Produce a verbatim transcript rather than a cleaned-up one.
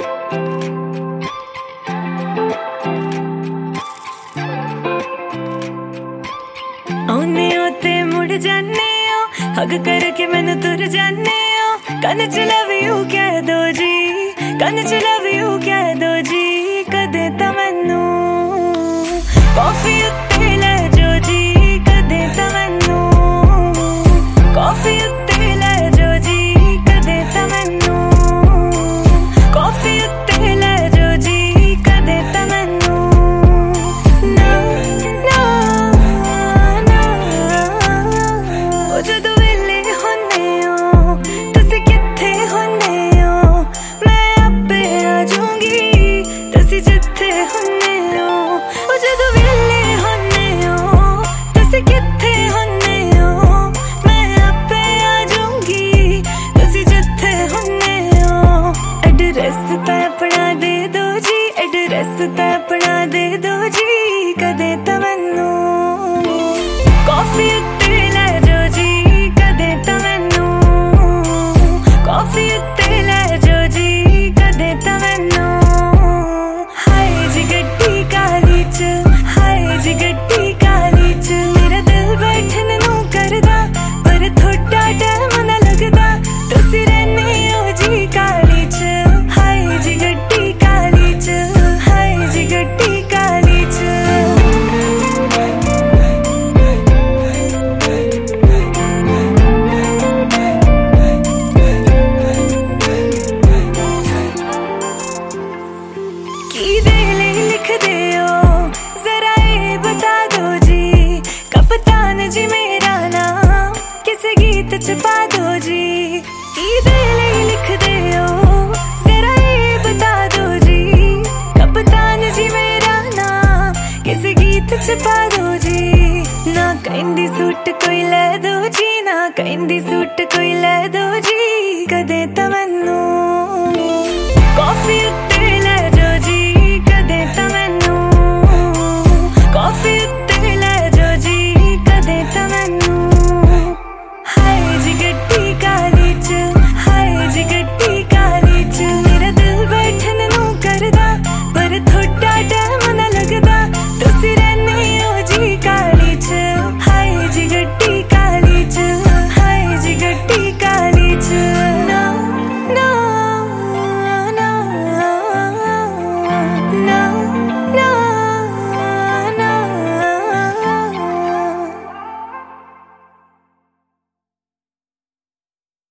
आने होते मुड़ जाने हो, हग करके मैंने तुर जाने हो। कन च लव यू कह दो जी, कन च लव यू कह दो जी। कदे ता मैनू कॉफी उत्ते ले जो जी, कदे ता मैनू कॉफी उत्ते ले जो जी, कदे ता मैनू कॉफी उत्ते ले जो जी, कदे ता मैनू ना ना ना। ओ जदों वेले होने हो तुसी कित्थे होने हो, मैं आपे आ जाऊंगी तुसी जिथे होने हो। ओ जदों वेले होने हो तुसी कित्थे होने हो, मैं आपे आ जाऊंगी तुसी जिथे होने हो। एड्रेस तां अपना दे दो जी, एड्रेस तां अपना दे दो जी। कदे तां मैनू कॉफी उत्ते ले जो जी, कदे तां मैनू कॉफी उत्ते ले जो जी, कदे तां मैनू। हाय जी गड्डी काली च, हाय जी गड्डी काली च। मेरा दिल बैठन नू करदा पर थोड़ा टाइम ना लगदा, तुसी रहने हो जी काली च। हाय जी गड्डी काली च, हाय जी गड्डी काली च। की दिल लिख दे हो जरा ये बता दो जी, कप्तान जी मेरा नाम किस गीत च पा दो जी। की दिल लिख दे हो जरा ये बता दो जी, कप्तान जी मेरा नाम किस गीत च पा दो जी। ना कहंदी सूट कोई ले दो जी, ना कहंदी सूट कोई ले दो जी। कदे तां मैनू